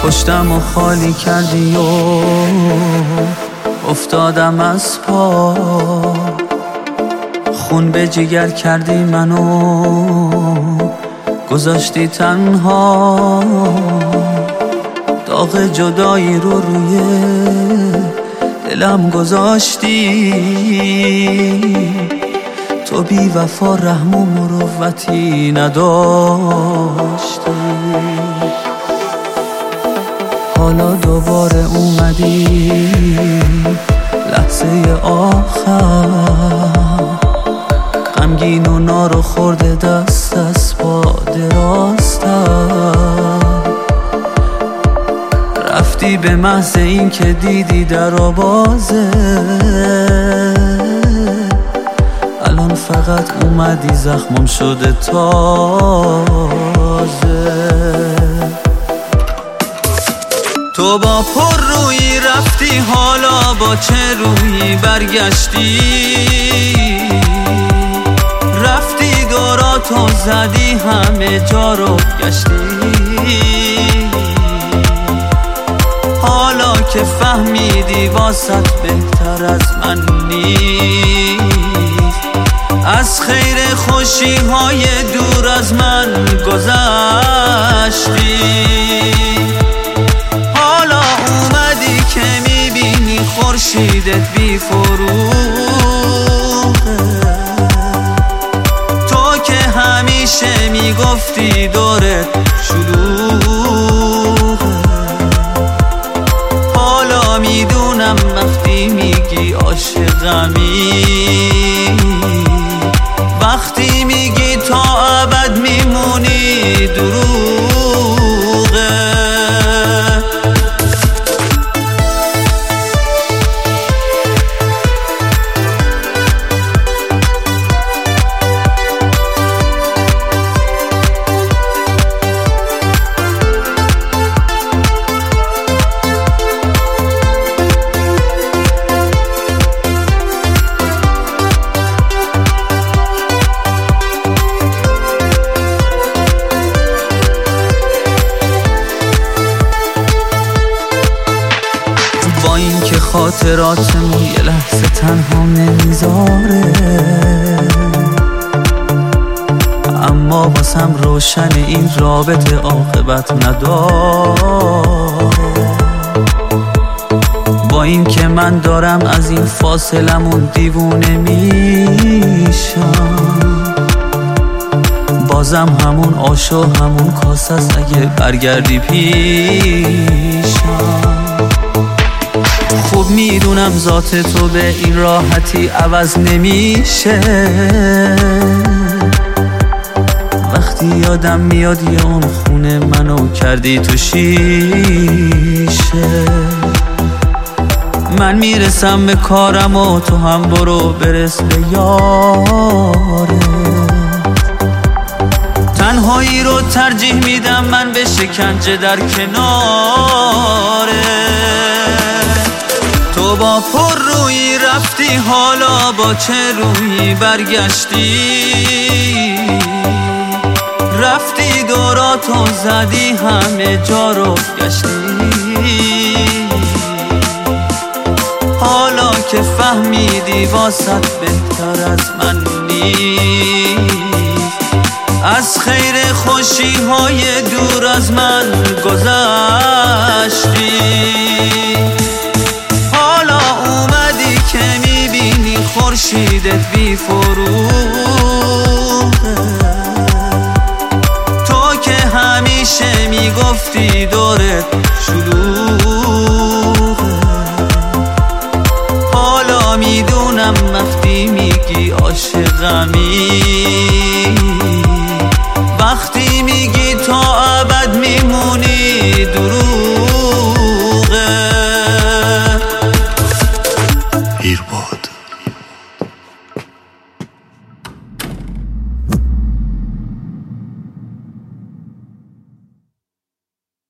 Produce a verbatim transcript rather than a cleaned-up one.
پشتم و خالی کردی و افتادم از پا، خون به جگر کردی منو گذاشتی تنها، داغ جدایی رو روی دلم گذاشتی، تو بی وفا رحم و مروتی نداشتی. حالا دوباره اومدی لحظه آخر، غمگین و نارو خورده دست از پا دراستر، رفتی به محض این که دیدی در آبازه، الان فقط اومدی زخمم شده تازه. تو با پر روی رفتی حالا با چه روی برگشتی، رفتی دوراتو زدی همه جا رو گشتی، حالا که فهمیدی واسط بهتر از من نیست، از خیر خوشی های دور از من گذشتی، حالا اومدی که میبینی خورشیدت بی فروغه، تو که همیشه میگفتی دورت شلوغه، حالا میدونم وقتی میگی عاشقمی، وقتی میگی تا ابد میمونی دروغه. با این که خاطراتمون یه لحظه تنها نمیذاره، اما باسم روشن این رابطه عاقبت نداره، با این که من دارم از این فاصلمون دیوونه میشم، بازم همون آش و همون کاسه است اگه برگردی پیشم. خوب میدونم ذات تو به این راحتی عوض نمیشه، وقتی یادم میاد یه اون خونه منو کردی تو شیشه، من میرسم به کارم و تو هم برو برس به یاره، تنهایی رو ترجیح میدم من به شکنجه در کناره، تو با پر روی رفتی حالا با چه روی برگشتی، رفتی دوراتو زدی همه جا رو گشتی، حالا که فهمیدی واسط بهتر از من نیست، از خیر خوشی های دور از من گذشتی، حالا اومدی که میبینی خورشیدت بی فروغه، تو که همیشه میگفتی دورت شلوغه.